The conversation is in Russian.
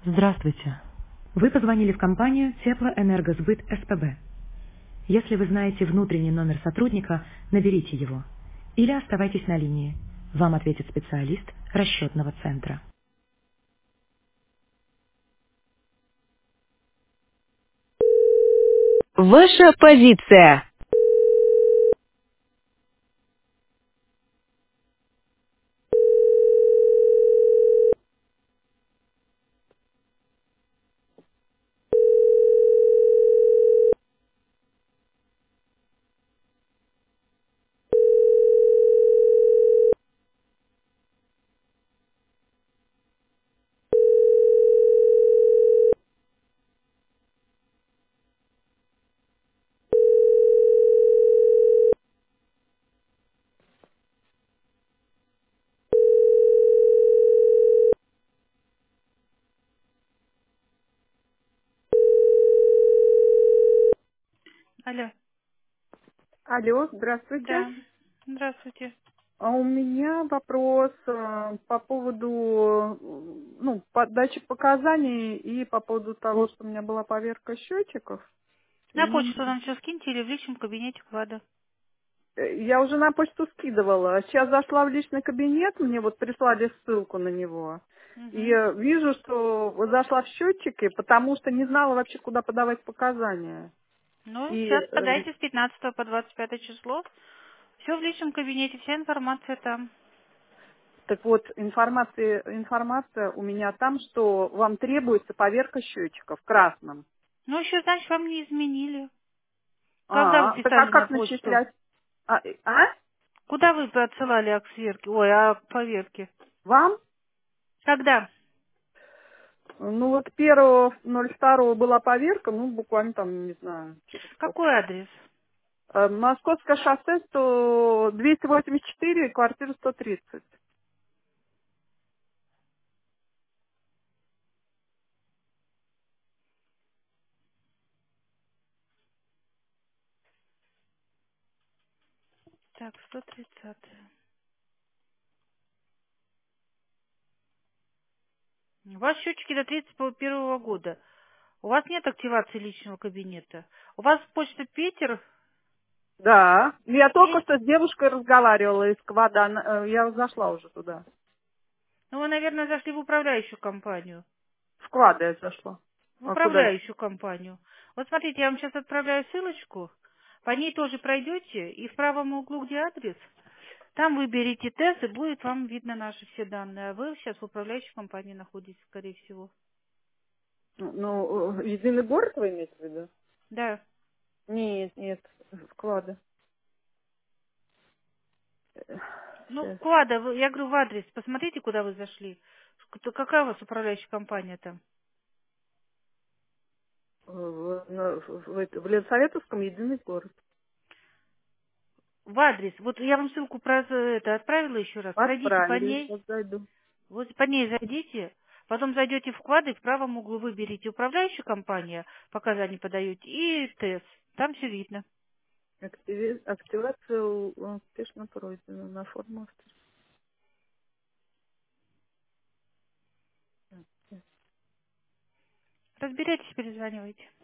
Здравствуйте. Вы позвонили в компанию Теплоэнергосбыт СПБ. Если вы знаете внутренний номер сотрудника, наберите его. Или оставайтесь на линии. Вам ответит специалист расчетного центра. Ваша позиция. Алло, Алло, здравствуйте. да, здравствуйте. А у меня вопрос по поводу подачи показаний и по поводу того, что у меня была поверка счетчиков. На И почту нам все скиньте или в личном кабинете вклада. я уже на почту скидывала. Сейчас зашла в личный кабинет, мне вот прислали ссылку на него. И Угу. вижу, что зашла в счетчики, потому что не знала вообще, куда подавать показания. Ну, И сейчас подайте с 15 по 25 число. Все в личном кабинете, вся информация там. так вот, информация у меня там, что вам требуется поверка счетчиков в красном. Ну, еще, значит, вам не изменили. Когда вы Так а писали на как почту? начислять? А? Куда вы отсылали к сверке? Ой, к поверке? Вам? Когда? Ну вот 1.02 была поверка, ну буквально там, не знаю, через Какой сколько. адрес? Московское шоссе 284, квартира 130. Так, 130. У вас счетчики до 31 года. У вас нет активации личного кабинета. У вас почта Питер. Да. Я только И, что с девушкой разговаривала из Квада. Я зашла уже туда. ну, вы, наверное, зашли в управляющую компанию. В Квада я зашла. В А куда? управляющую компанию. Вот смотрите, я вам сейчас отправляю ссылочку. По ней тоже пройдете. И в правом углу, где адрес, там выберите тест, и будет вам видно наши все данные. А вы сейчас в управляющей компании находитесь, скорее всего. Ну, единый город вы имеете в виду? Да. Нет, вклады. Ну, Сейчас. Клада, я говорю, в адрес. Посмотрите, куда вы зашли. Какая у вас управляющая компания там? В Ленсоветовском единый город. В адрес. Вот я вам ссылку про это отправила еще раз. Пройдите по Отправили, ней. сейчас зайду. Вот по ней зайдите. Потом зайдете в вклады, и в правом углу выберите управляющая компания, показания подаете, и ТЭС. Там все видно. Активация успешно пройдена на форму. Разберитесь, перезванивайте.